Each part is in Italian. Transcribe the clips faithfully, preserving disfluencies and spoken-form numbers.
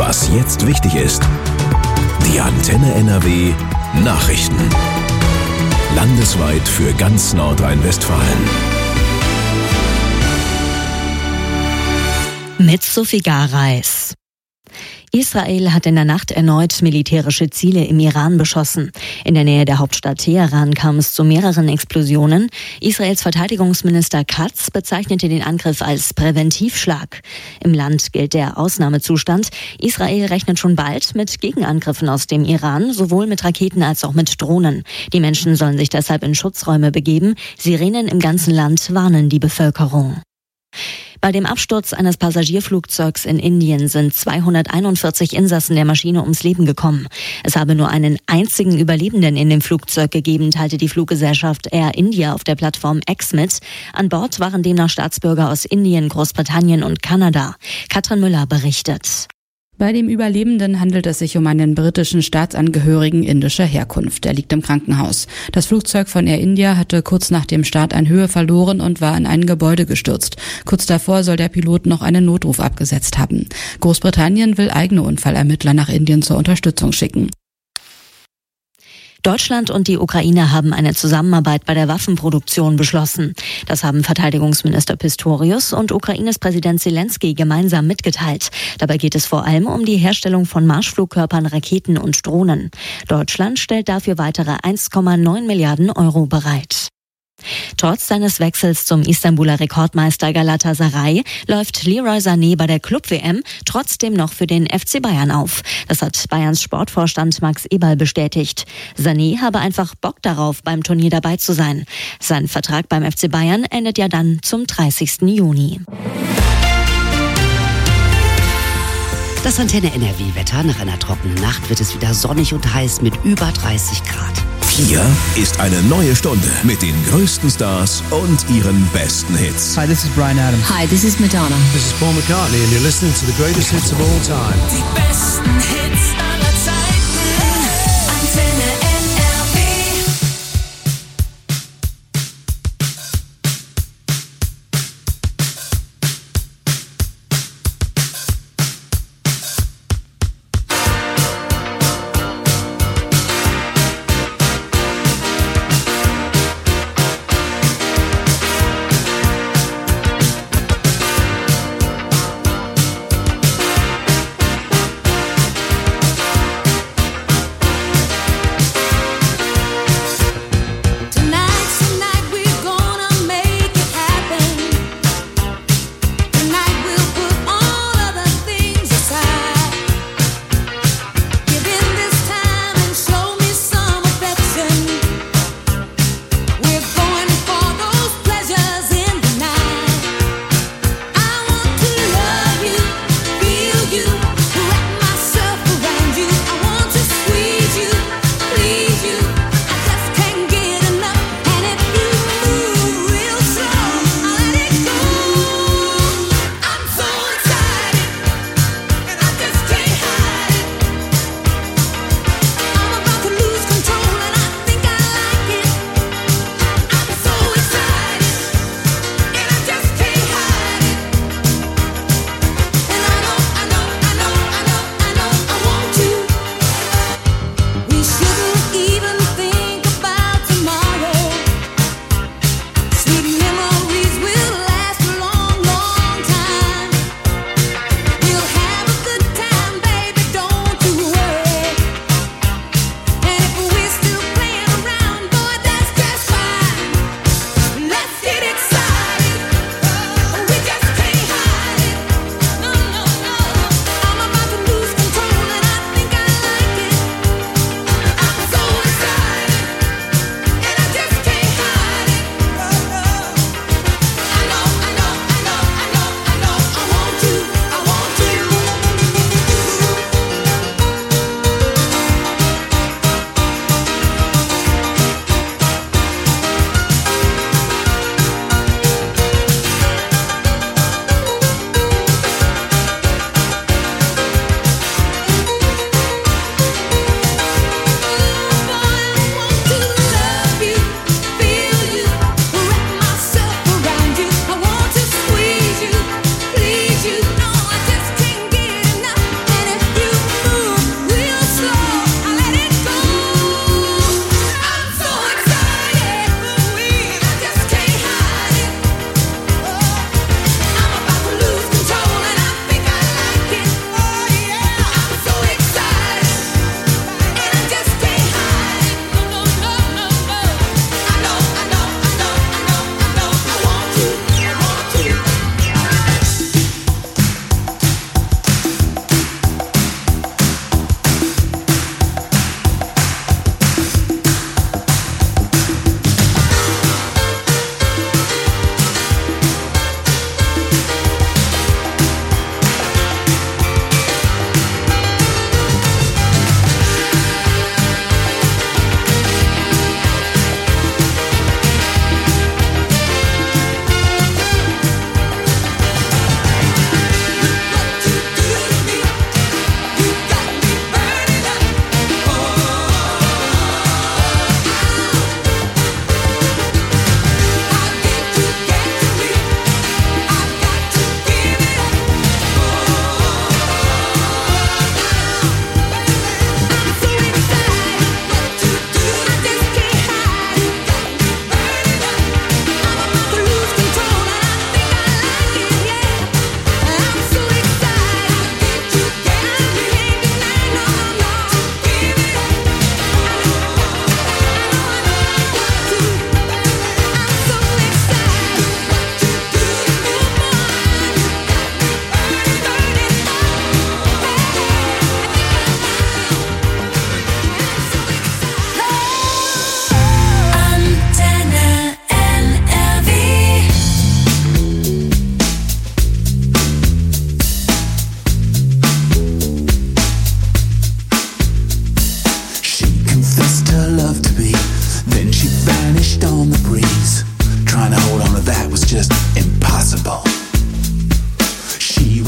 Was jetzt wichtig ist. Die Antenne N R W Nachrichten. Landesweit für ganz Nordrhein-Westfalen. Mit Sophie Gareis. Israel hat in der Nacht erneut militärische Ziele im Iran beschossen. In der Nähe der Hauptstadt Teheran kam es zu mehreren Explosionen. Israels Verteidigungsminister Katz bezeichnete den Angriff als Präventivschlag. Im Land gilt der Ausnahmezustand. Israel rechnet schon bald mit Gegenangriffen aus dem Iran, sowohl mit Raketen als auch mit Drohnen. Die Menschen sollen sich deshalb in Schutzräume begeben. Sirenen im ganzen Land warnen die Bevölkerung. Bei dem Absturz eines Passagierflugzeugs in Indien sind zweihunderteinundvierzig Insassen der Maschine ums Leben gekommen. Es habe nur einen einzigen Überlebenden in dem Flugzeug gegeben, teilte die Fluggesellschaft Air India auf der Plattform X mit. An Bord waren demnach Staatsbürger aus Indien, Großbritannien und Kanada. Katrin Müller berichtet. Bei dem Überlebenden handelt es sich um einen britischen Staatsangehörigen indischer Herkunft. Er liegt im Krankenhaus. Das Flugzeug von Air India hatte kurz nach dem Start an Höhe verloren und war in ein Gebäude gestürzt. Kurz davor soll der Pilot noch einen Notruf abgesetzt haben. Großbritannien will eigene Unfallermittler nach Indien zur Unterstützung schicken. Deutschland und die Ukraine haben eine Zusammenarbeit bei der Waffenproduktion beschlossen. Das haben Verteidigungsminister Pistorius und Ukraines Präsident Zelensky gemeinsam mitgeteilt. Dabei geht es vor allem um die Herstellung von Marschflugkörpern, Raketen und Drohnen. Deutschland stellt dafür weitere eins Komma neun Milliarden Euro bereit. Trotz seines Wechsels zum Istanbuler Rekordmeister Galatasaray läuft Leroy Sané bei der Club-W M trotzdem noch für den F C Bayern auf. Das hat Bayerns Sportvorstand Max Eberl bestätigt. Sané habe einfach Bock darauf, beim Turnier dabei zu sein. Sein Vertrag beim F C Bayern endet ja dann zum dreißigsten Juni. Das Antenne N R W-Wetter. Nach einer trockenen Nacht wird es wieder sonnig und heiß mit über dreißig Grad. Hier ist eine neue Stunde mit den größten Stars und ihren besten Hits. Hi, this is Bryan Adams. Hi, this is Madonna. This is Paul McCartney and you're listening to the greatest hits of all time. Die besten Hits aller Zeiten. Antenne N R W.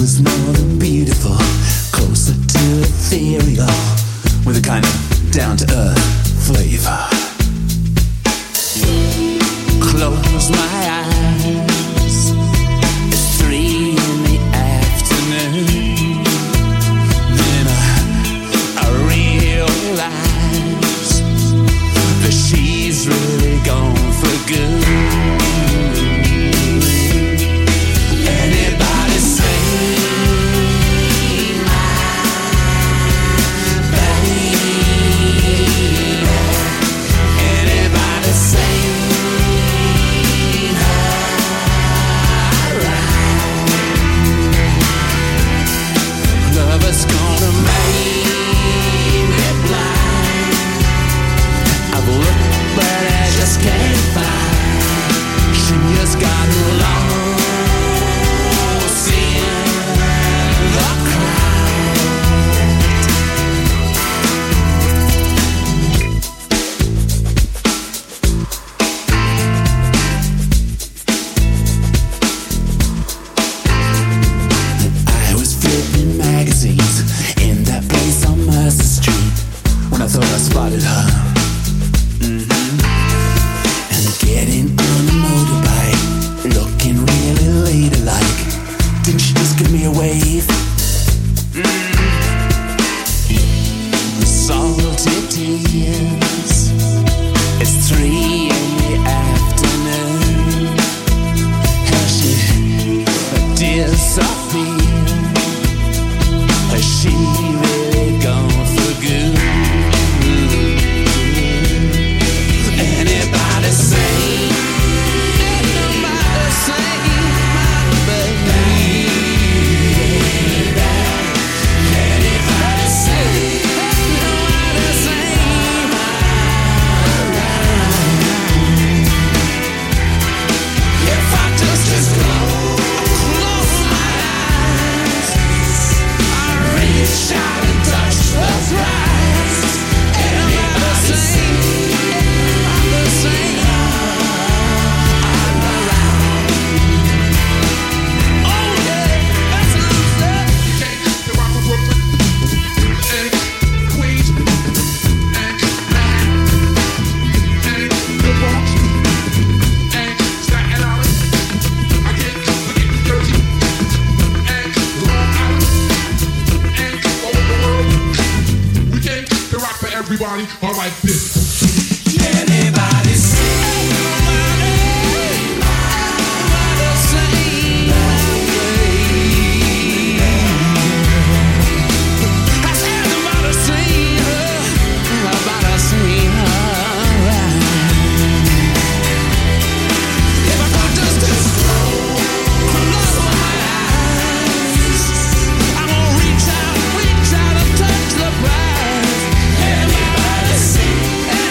was more than beautiful, closer to ethereal, with a kind of down-to-earth flavor. Close my eyes, it's three in the afternoon. Then I, I realize that she's really gone for good. Anybody say my baby? Anybody say lover's gonna make me blind. I've looked but I just can't find. She has gotten lost in the crowd. I was flipping magazines in that place on Mercer Street when I thought I spotted her. Mm-hmm. And getting on a motorbike, looking really ladylike. Didn't she just give me a wave? Mm-hmm. Salty tears. It's three in the afternoon. How she disappeared. Has she really gone for good? Anybody say, anybody say my baby? Anybody say, anybody say my ride? If I just, just close, close my eyes, I reach out and touch the prize. Anybody say, anybody say I'm around. Oh yeah, that's what I'm saying. You can't get rock from Brooklyn and Queens and Manhattan and the Bronx and Staten Island. I get we get dirty and Long Island and all over the world. We came to rock for everybody. All right, this. Anybody say, Anybody, anybody say my baby? I said Anybody say her, anybody say her right? If I could just, just close, close my eyes, I'm gonna reach out, reach out and touch the prize. Anybody say,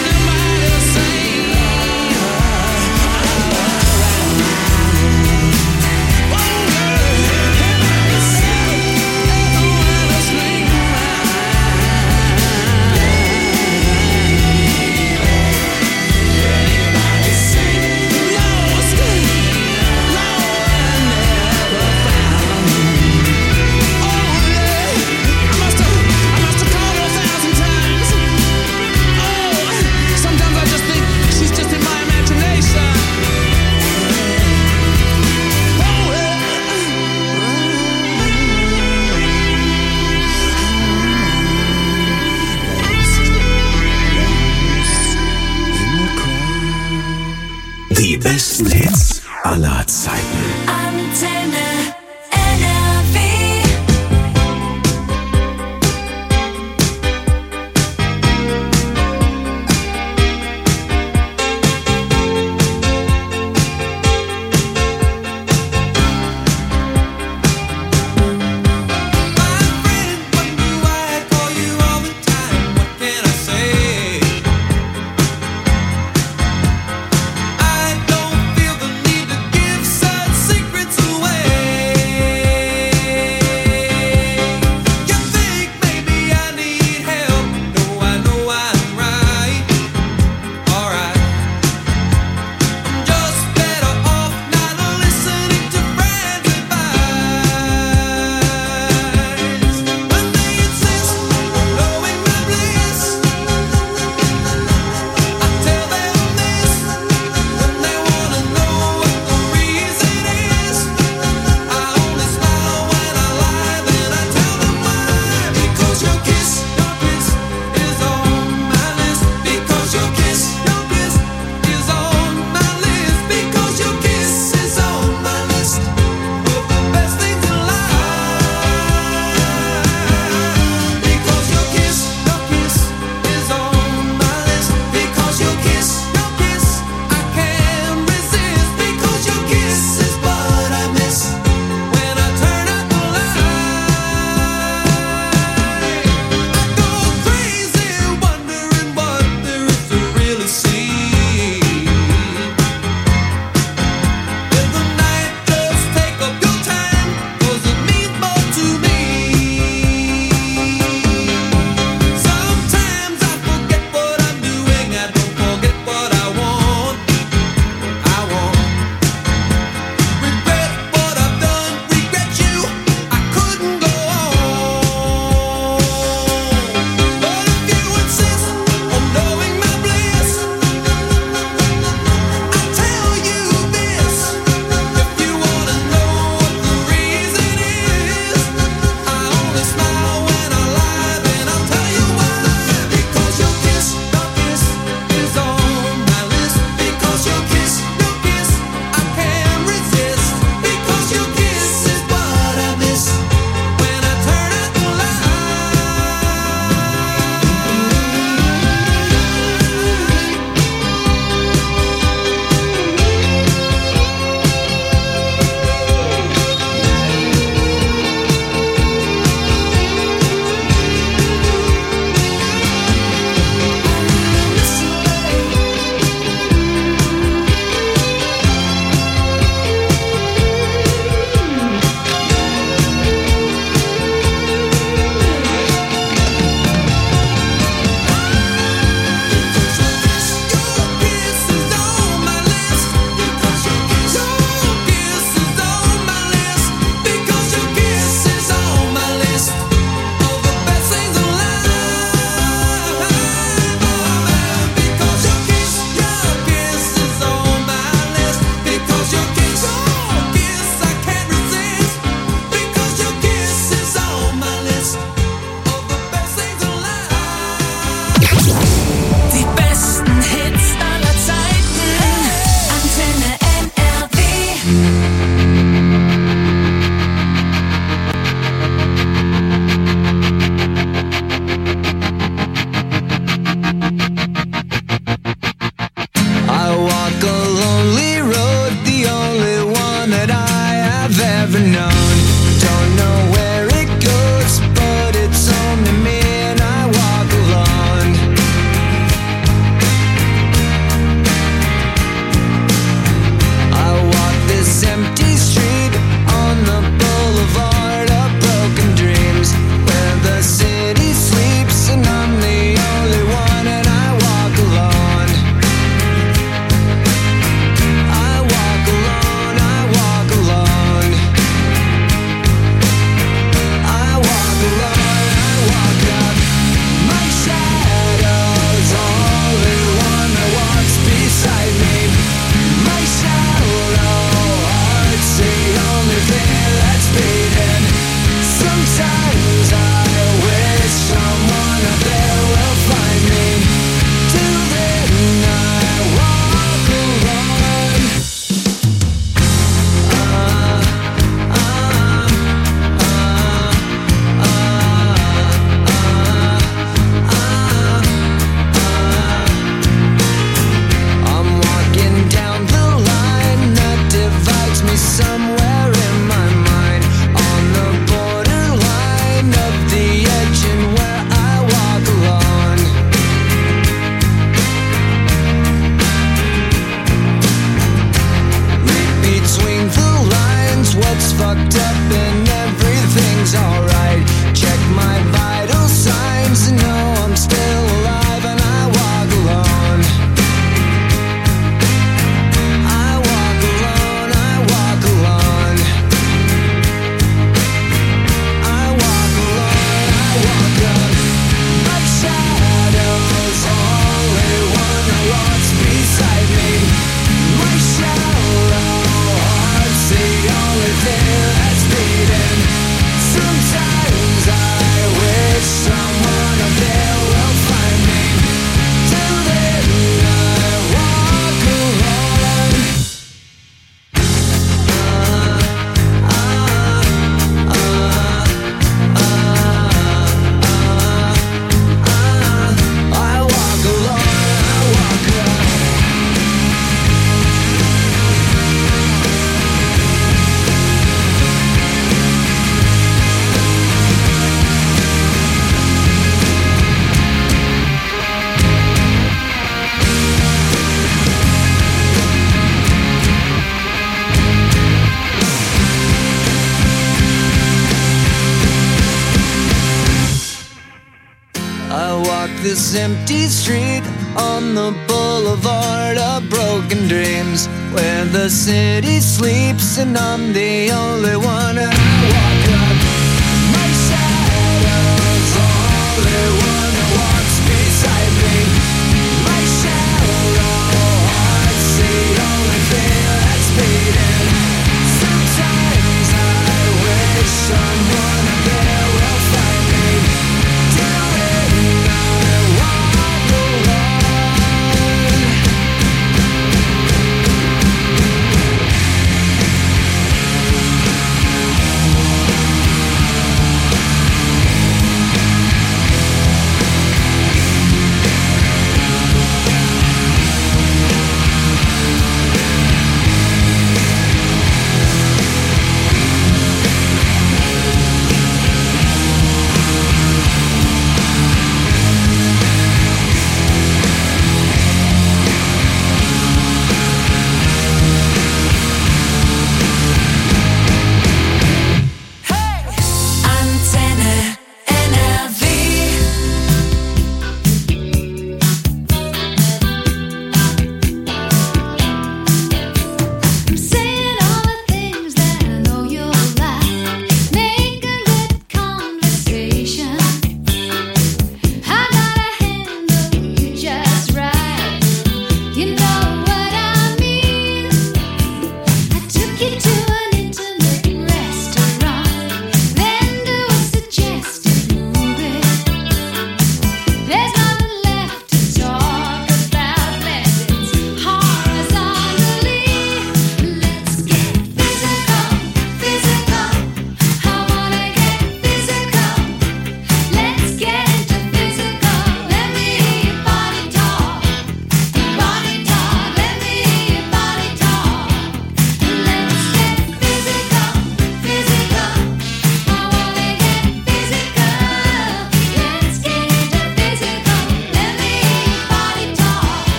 I walk this empty street on the boulevard of broken dreams, where the city sleeps and I'm the only one. And I walk up, my shadow's the only one that walks beside me. My shallow heart's the only thing that's beating. Sometimes I wish someone up there will find me, doing I walk alone.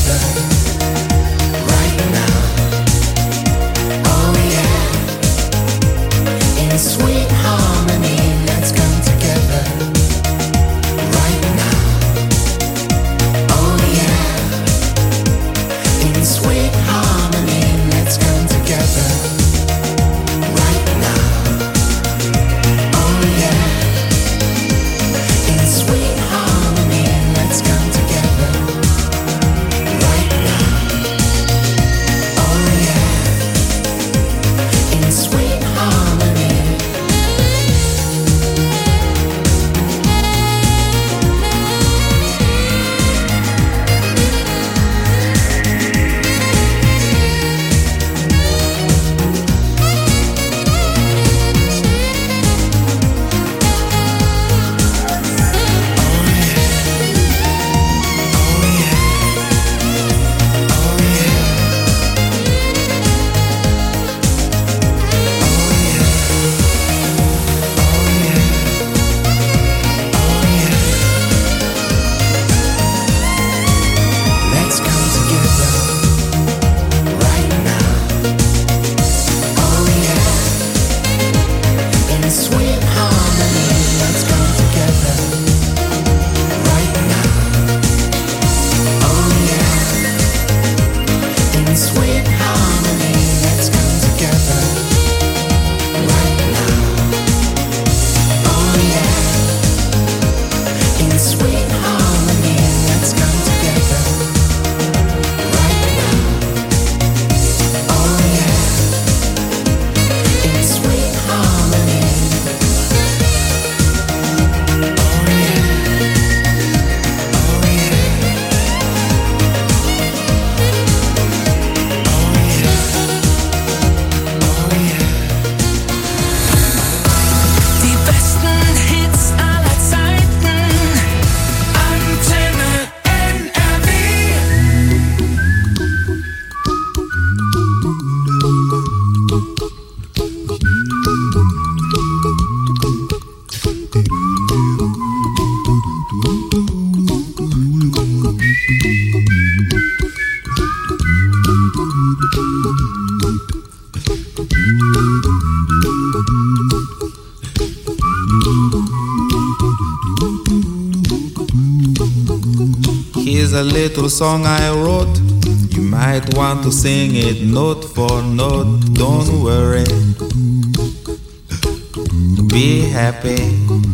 together right now. Oh yeah, in sweet harmony, let's come together right now. Oh yeah, in sweet harmony, let's come together right now. Oh yeah, in sweet harmony, let's come together right now. Oh yeah, in sweet harmony. Let's come together right now. Oh yeah, in sweet harmony, let's come together right now. Oh yeah, in sweet harmony, let's come together right now. Oh yeah, in sweet harmony, let's come together right now. Oh yeah, in sweet harmony. Oh yeah, oh yeah, oh yeah, oh yeah. Die besten Hits aller Zeiten. Antenne N R W. Here's a little song I wrote. You might want to sing it note for note. Don't worry, be happy.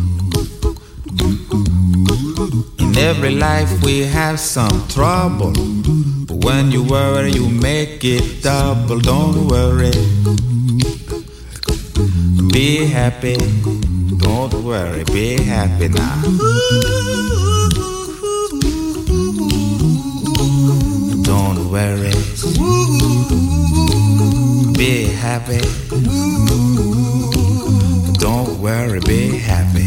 In every life we have some trouble, but when you worry you make it double. Don't worry, be happy. Don't worry, be happy now. Don't worry, be happy. Don't worry, be happy.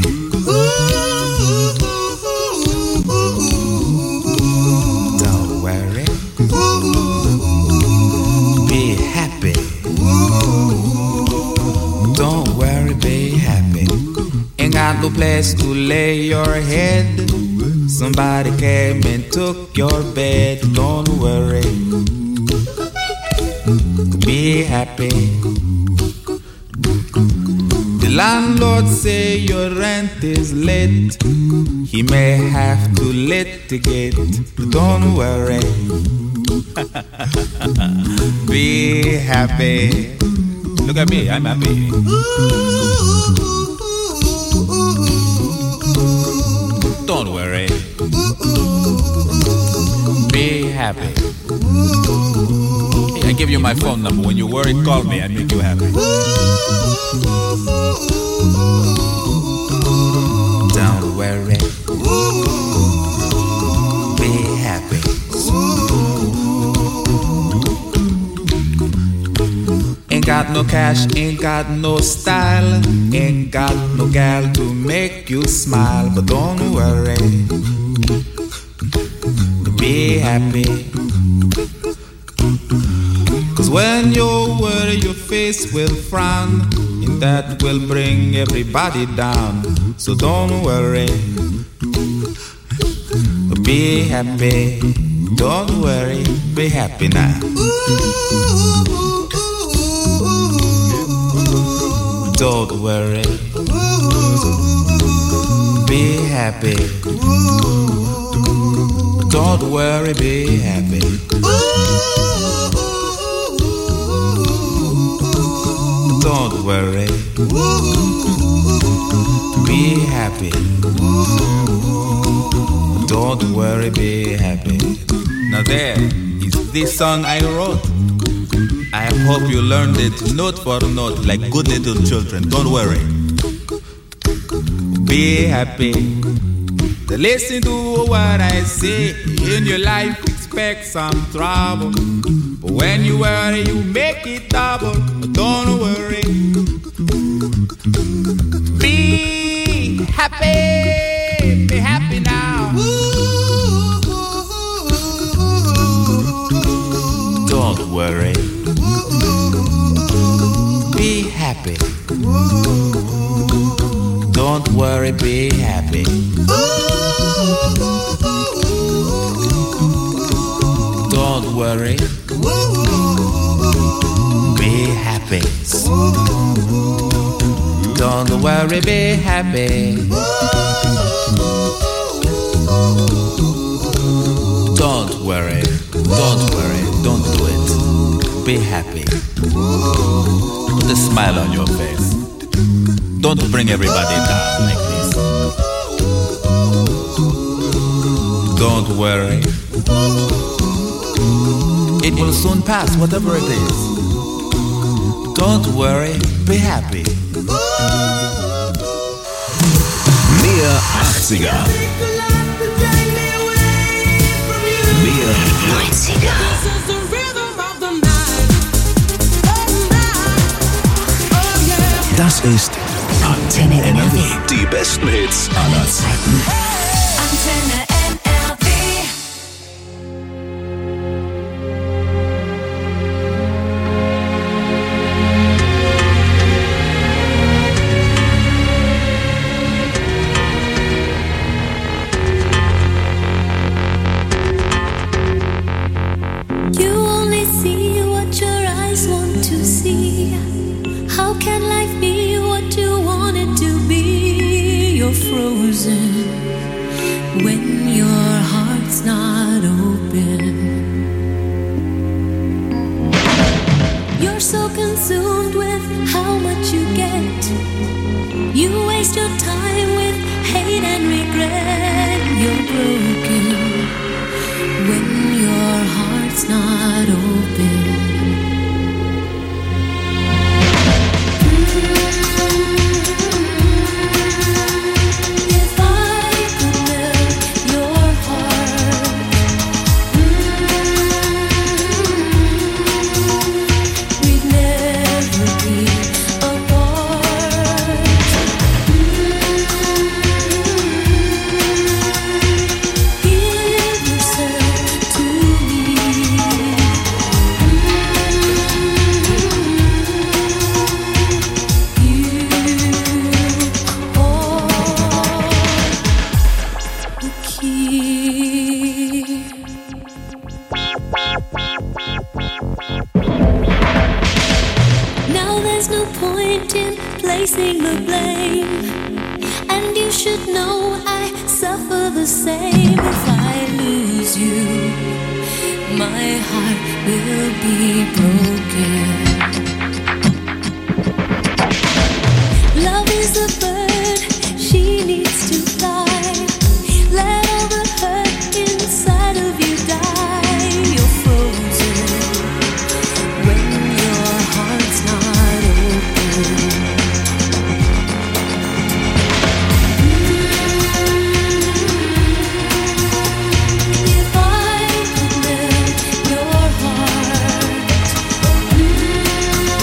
Don't worry, be happy. Don't worry, be happy. Ain't got no place to lay your head. Somebody came and took your bed. Don't worry, be happy. The landlord say your rent is late. He may have to litigate. Don't worry, be happy. Look at me, I'm happy. Don't worry, be happy. Hey, I give you my phone number. When you're worried, call me. I make you happy. Don't worry, be happy. Ain't got no cash, ain't got no style, ain't got no gal to make you smile. But don't worry, be happy. Cause when you worry your face will frown, and that will bring everybody down. So don't worry, be happy. Don't worry, be happy now. Don't worry, be happy. Don't worry, be happy. Don't worry, be happy. Don't worry, be happy. Now there is this song I wrote. I hope you learned it note for note like good little children. Don't worry, be happy. Listen to what I say. In your life expect some trouble, but when you worry you make it double. Don't worry, be happy. Be happy now. Don't worry, be happy. Don't worry, be happy. Don't worry, be happy. Don't worry, be happy. Don't worry, don't worry, don't do it. Be happy. Put a smile on your face. Don't bring everybody down like this. Don't worry, it will soon pass, whatever it is. Don't worry, be happy. Mehr achtziger. Mehr neunziger. Das ist Antenne N R W. Die besten Hits aller Zeiten. Antenne N R W. You only see what your eyes want to see. How can life be what you want it to be? You're frozen when your heart's not open. You're so consumed with how much you get. You waste your time with hate and regret. You're broken when your heart's not open. Now there's no point in placing the blame, and you should know I suffer the same. If I lose you, my heart will be broken. Love is a bird, she needs to fly. Let all the hurt inside of you die. You're frozen when your heart's not open. If I could melt your heart,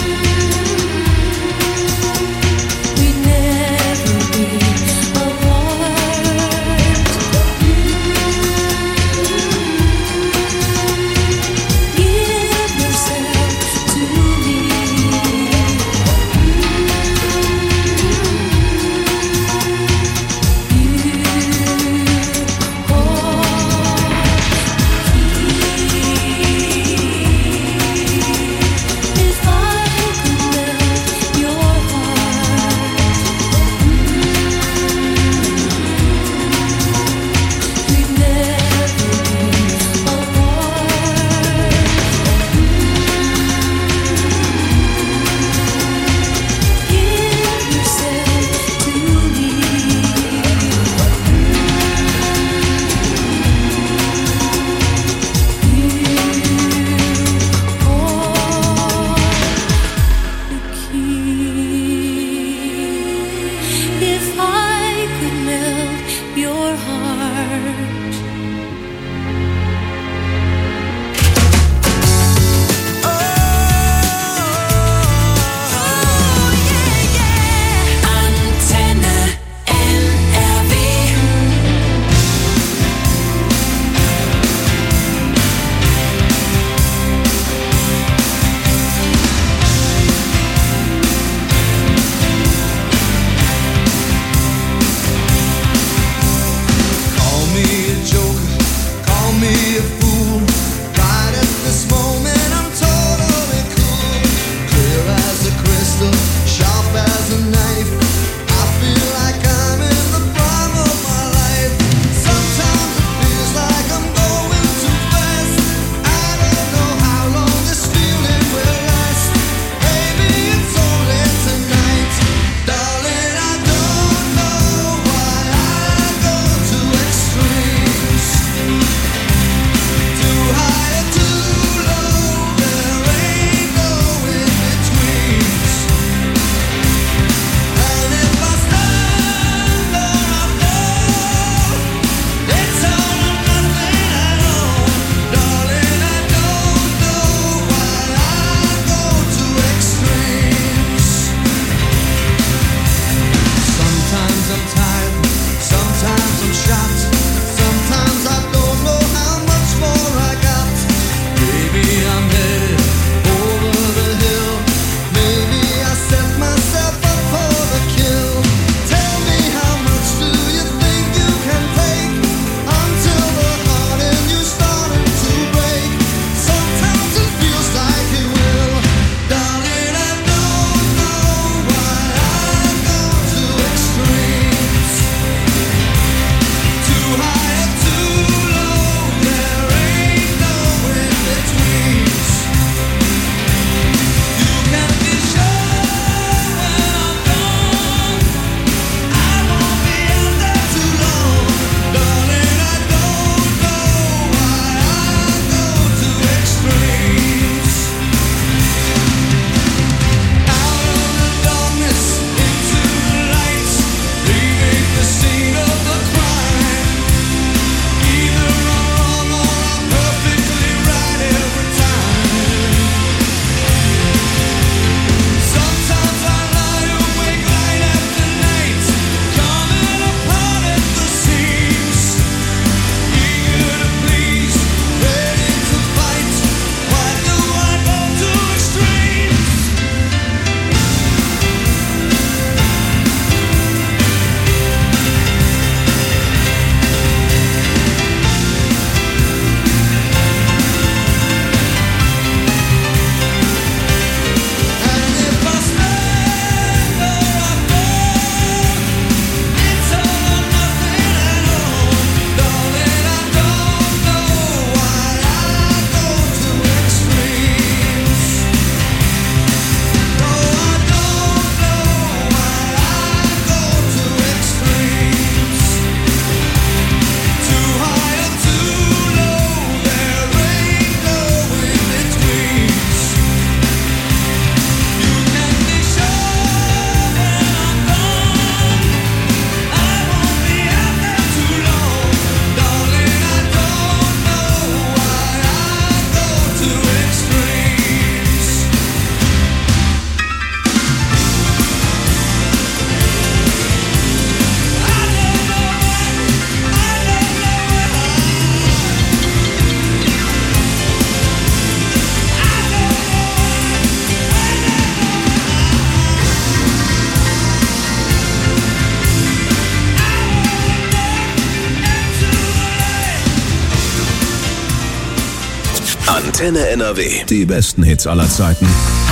Antenne N R W. Die besten Hits aller Zeiten.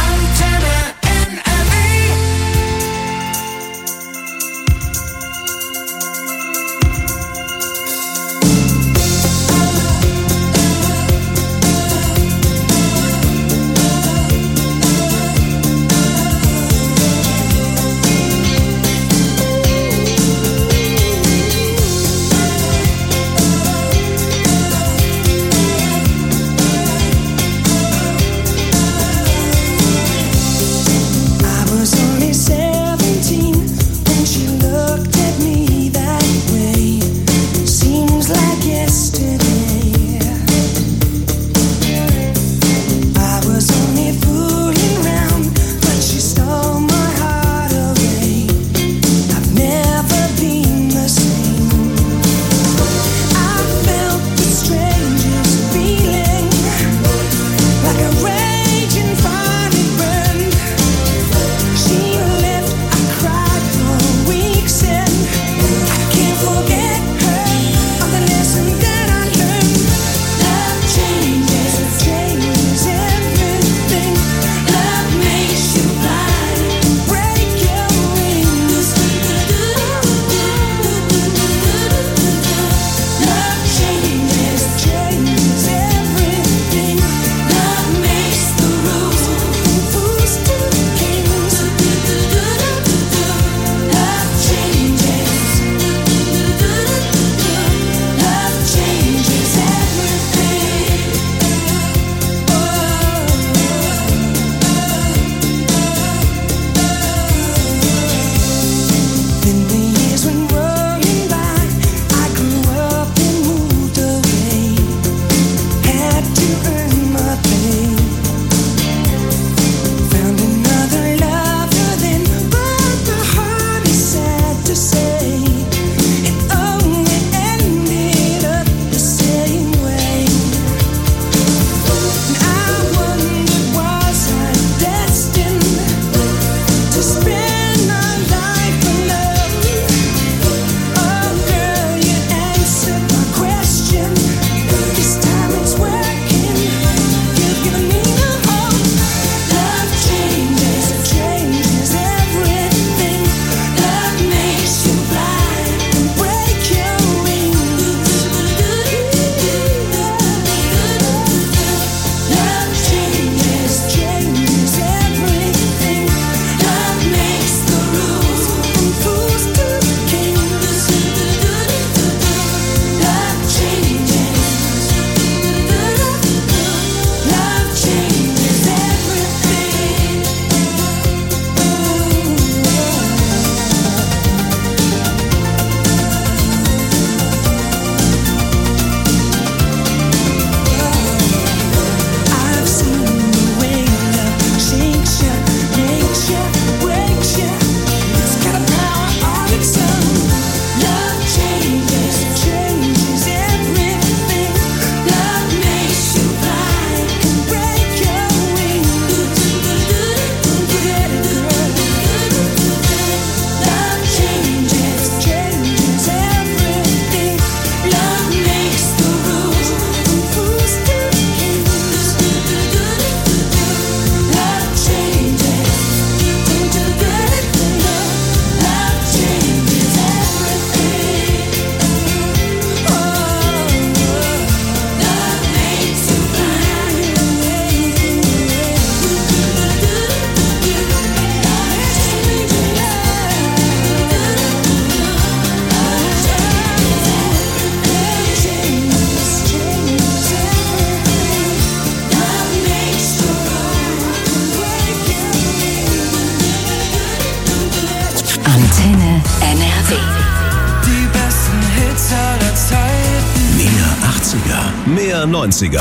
Mehr neunziger.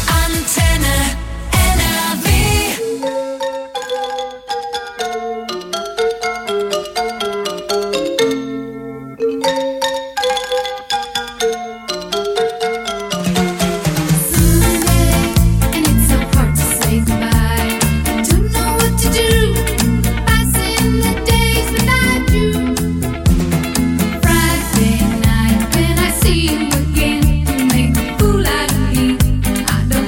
Antenne N R W. I don't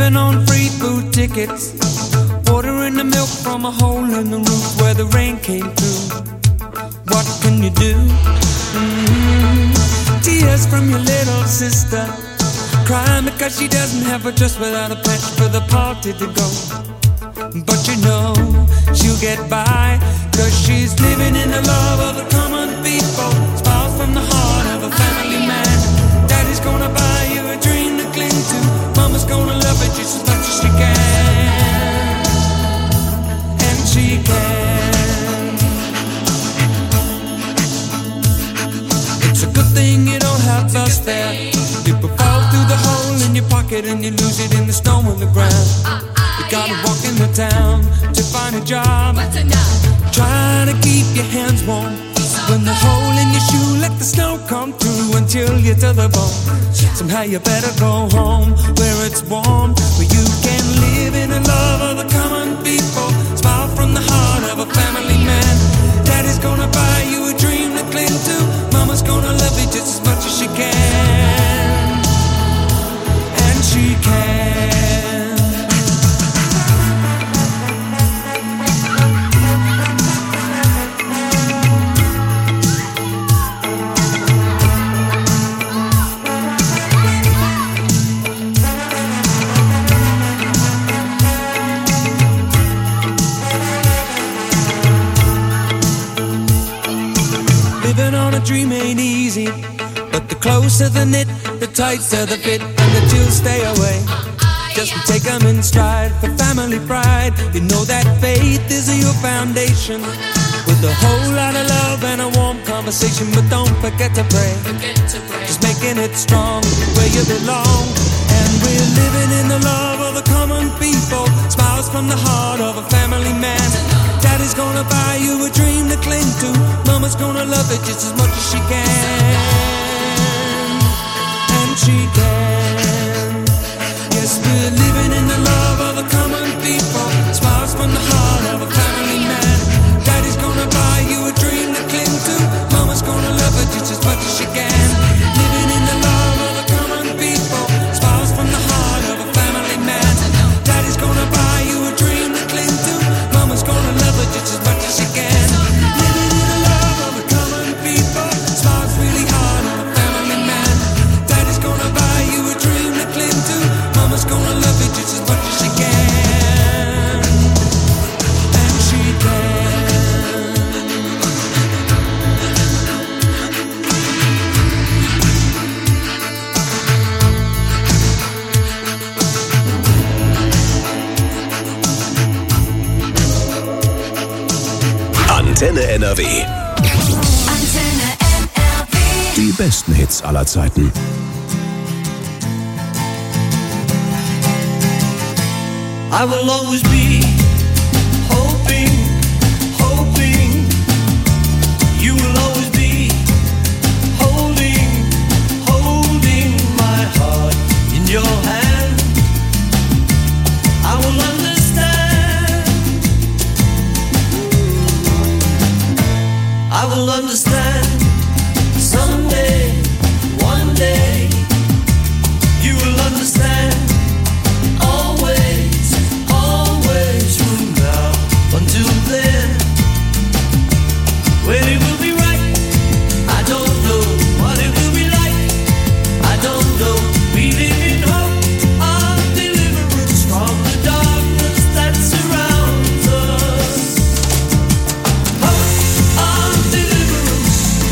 living on free food tickets, watering the milk from a hole in the roof where the rain came through. What can you do? Mm-hmm. Tears from your little sister, crying because she doesn't have a dress without a patch for the party to go. But you know she'll get by, cause she's living in the love of the common people. Smiles from the heart of a family man. Daddy's gonna buy you a dream to cling to. Mama's gonna love it just as much as she can. And she can. It's a good thing you don't have us there. People fall through the hole in your pocket and you lose it in the snow on the ground. You gotta walk in the town to find a job, trying to keep your hands warm. When the hole in your shoe, let the snow come through until you're to the bone. Somehow you better go home where it's warm, where you can live in the love of the common people. Smile from the heart of a family man. Daddy's gonna buy you a dream to cling to. Mama's gonna love you just as much as she can. And she can. Living on a dream ain't easy, but the closer the knit, the tighter the fit, and the chills stay away. Just take them in stride for family pride. You know that faith is your foundation, with a whole lot of love and a warm conversation. But don't forget to pray, just making it strong where you belong. And we're living in the love of the common people. Smiles from the heart of a family man. Daddy's gonna buy you a dream to cling to. Mama's gonna love it just as much as she can. And she can. Yes, we're living in the love of the common people. Smiles from the heart of a family man. Daddy's gonna buy you a dream to cling to. Mama's gonna love it just as much as she can. Living in the love of the common people. Smiles from the heart of a family man. Daddy's gonna buy you a dream to cling to. Mama's gonna love it just as much as she can. Living in the love of the common people. Smiles really hard on a family man. Daddy's gonna buy you a dream to cling to. Mama's gonna love it just as much as she can. And she can. Antenne N R W. Antenne N R W. Die besten Hits aller Zeiten. I will always be hoping, hoping. You will always be holding, holding my heart in your hand. I will understand. I will understand someday, one day. You will understand. Always, always from now until then. When it will be right, I don't know what it will be like. I don't know. We live in hope of deliverance from the darkness that surrounds us. Hope of deliverance.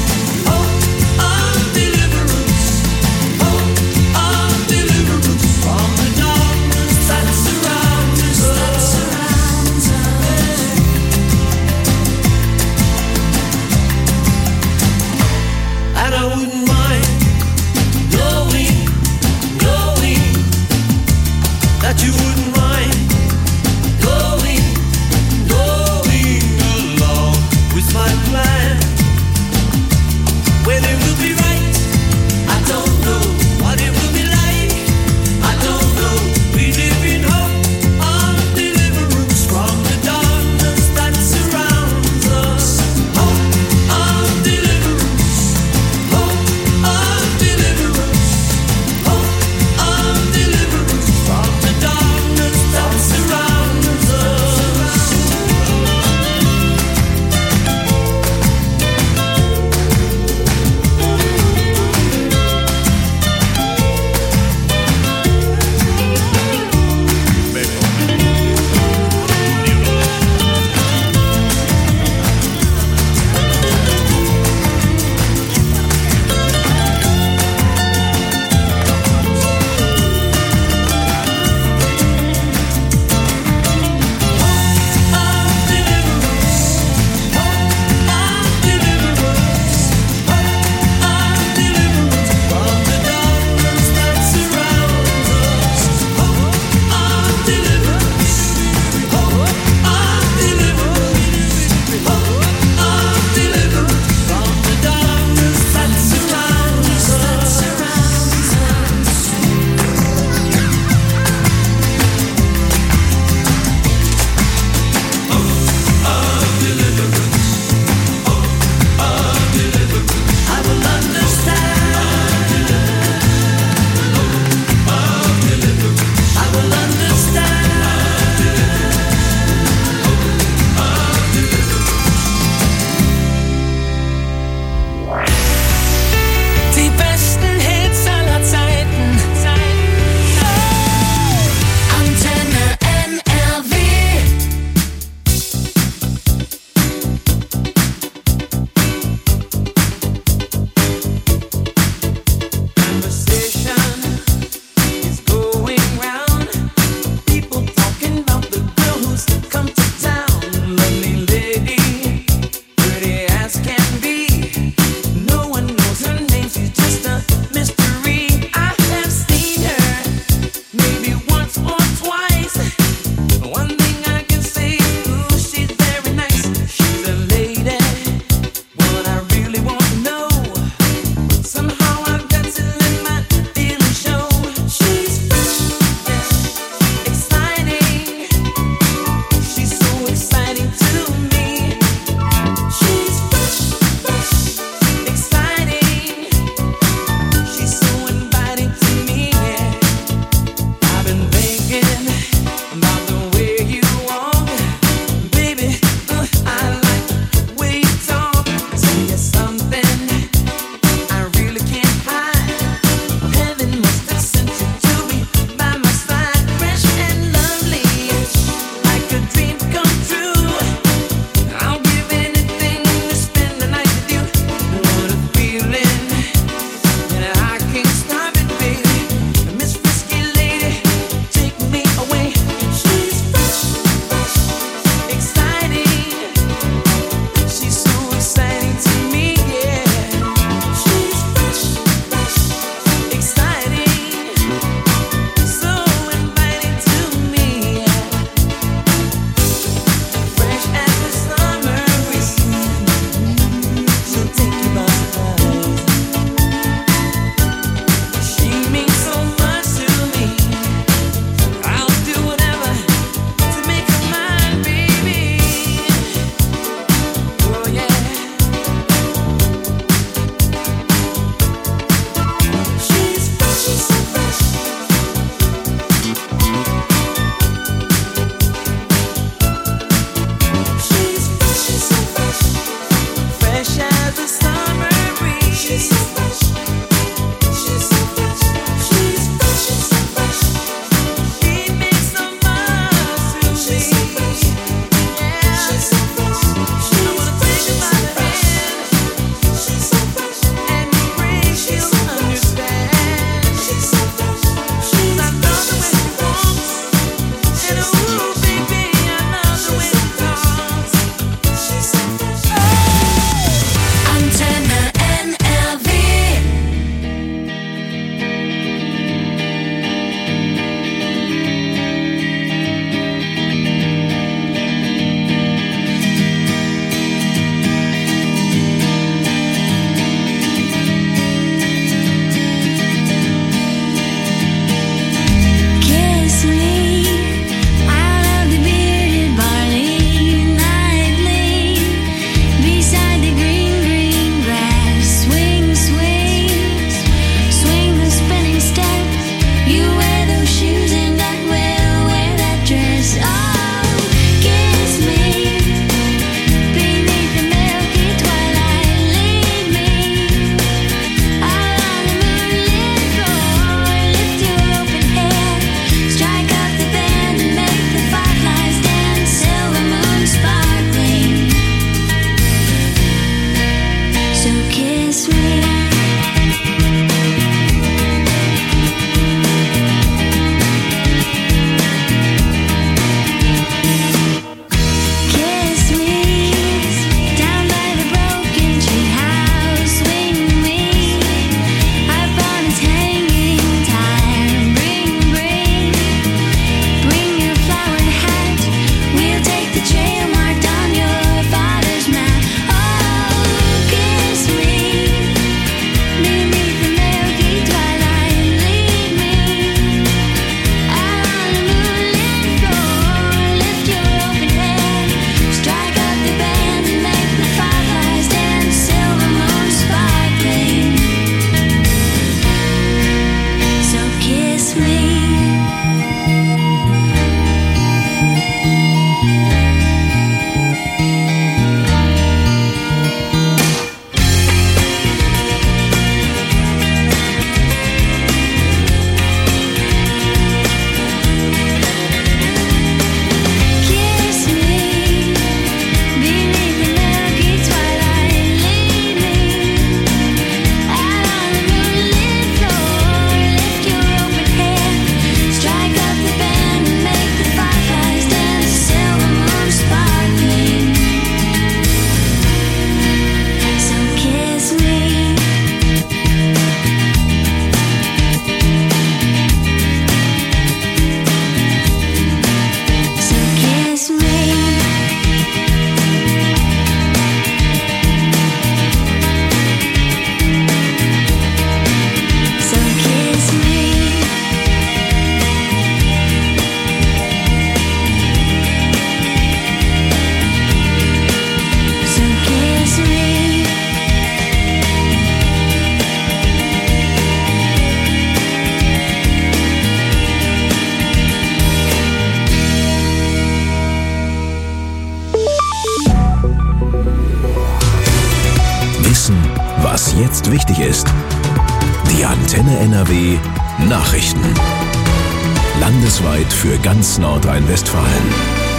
jetzt wichtig ist. Die Antenne N R W Nachrichten. Landesweit für ganz Nordrhein-Westfalen.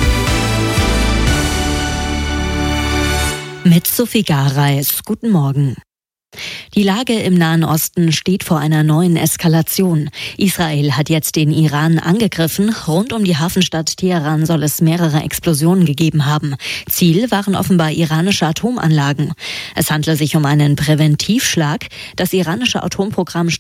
Mit Sophie Gareis. Guten Morgen. Die Lage im Nahen Osten steht vor einer neuen Eskalation. Israel hat jetzt den Iran angegriffen. Rund um die Hafenstadt Teheran soll es mehrere Explosionen gegeben haben. Ziel waren offenbar iranische Atomanlagen. Es handle sich um einen Präventivschlag. Das iranische Atomprogramm